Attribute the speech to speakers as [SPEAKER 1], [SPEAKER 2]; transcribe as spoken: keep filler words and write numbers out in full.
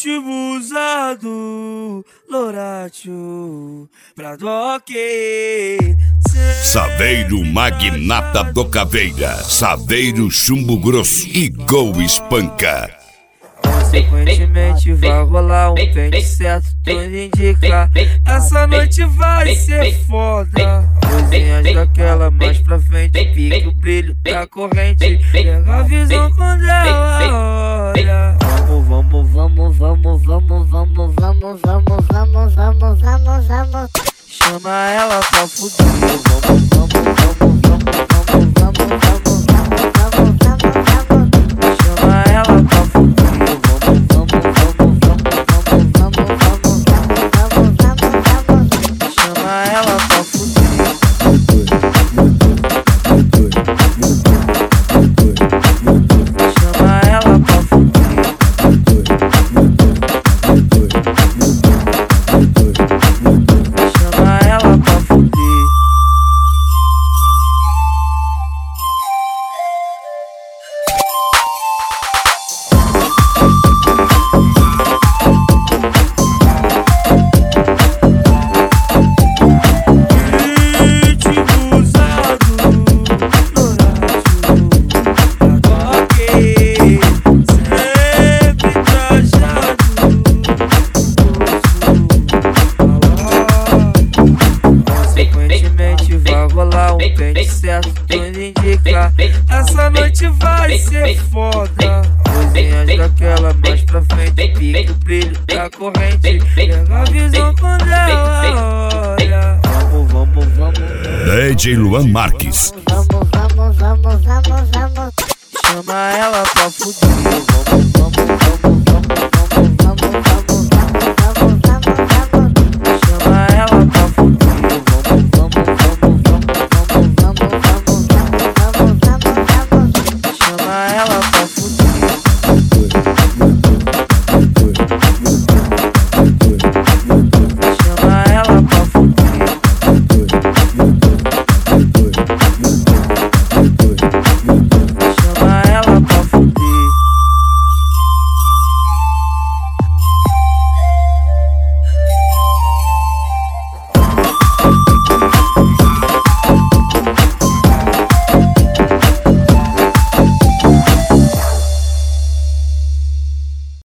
[SPEAKER 1] ritmo usado, Loratio, pra doque.
[SPEAKER 2] Saveiro Magnata do Caveira, Saveiro Chumbo Grosso e Gol Espanca.
[SPEAKER 1] Consequentemente vai rolar um pente certo, tudo indica. Essa noite vai ser foda. Coisinhas daquela mais pra frente, pique o brilho da corrente. Pega a visão quando ela olha. Vamos, vamos, vamos, vamos, vamos, vamos, vamos, vamos, vamos, vamos, vamos. Chama ela pra fuder. Vamos, vamos, vamos, vamos, vamos, vamos, vamos, vamos, vamos, vamos. Chama ela pra fuder. Pente certo, tudo indica. Essa noite vai ser foda. Coisinhas daquela mais pra frente, pique o brilho da corrente. Pega a visão quando ela olha. Vamos, vamos, vamos.
[SPEAKER 2] D J Luan Marques.
[SPEAKER 1] Vamos, vamos, vamos, vamos, vamos. Chama ela pra fuder.